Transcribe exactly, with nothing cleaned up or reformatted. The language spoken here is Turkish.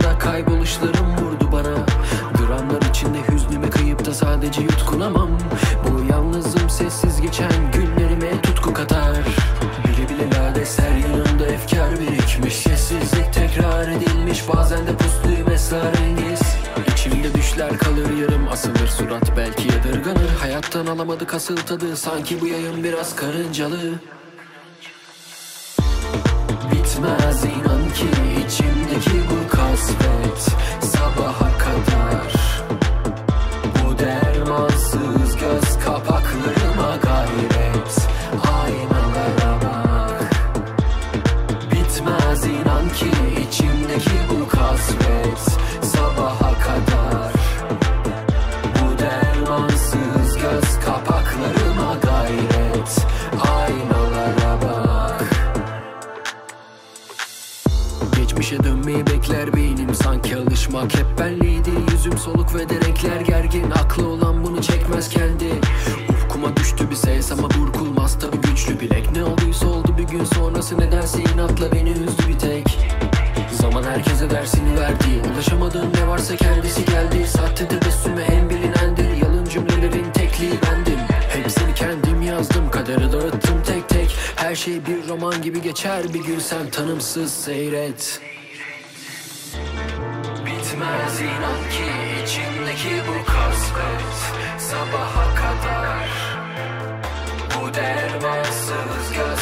anda kayboluşlarım vurdu bana. Dramlar içinde hüznüme kayıp da sadece yutkunamam. Bu yalnızım sessiz geçen günlerime tutku katar. Bile bile ladeser yanımda efkar birikmiş. Sessizlik tekrar edilmiş, bazen de pusluyum esrarengiz. İçimde düşler kalır yarım, asılır surat belki yadırganır. Hayattan alamadık asıl tadı, sanki bu yayın biraz karıncalı. Bitmez inan ki içimdeki bu kasvet sabaha kadar. Bu dermansız göz kapaklarıma gayret, aynalara bak. Bitmez inan ki içimdeki bu kasvet sabaha kadar. Bu dermansız göz kapaklarıma gayret, aynalara bak. Geçmişe dönmeyi bekler beynim, sanki alışmak hep belliydi. Yüzüm soluk ve de renkler gergin, aklı olan bunu çekmez kendi. Ufkuma düştü bir ses ama burkulmaz tabi güçlü bilek. Ne olduysa oldu, bir gün sonrası nedense inatla beni üzdü bir tek. Zaman herkese dersini verdi, ulaşamadığım ne varsa kendisi geldi. Sahte tebessümü en bilinendir, yalın cümlelerin tekliği bendim. Hepsini kendim yazdım, kadere dağıttım tek tek. Her şey bir roman gibi geçer, bir gün sen tanımsız seyret. Bitmez inan ki içimdeki bu kasvet sabaha kadar. Bu dermansız göz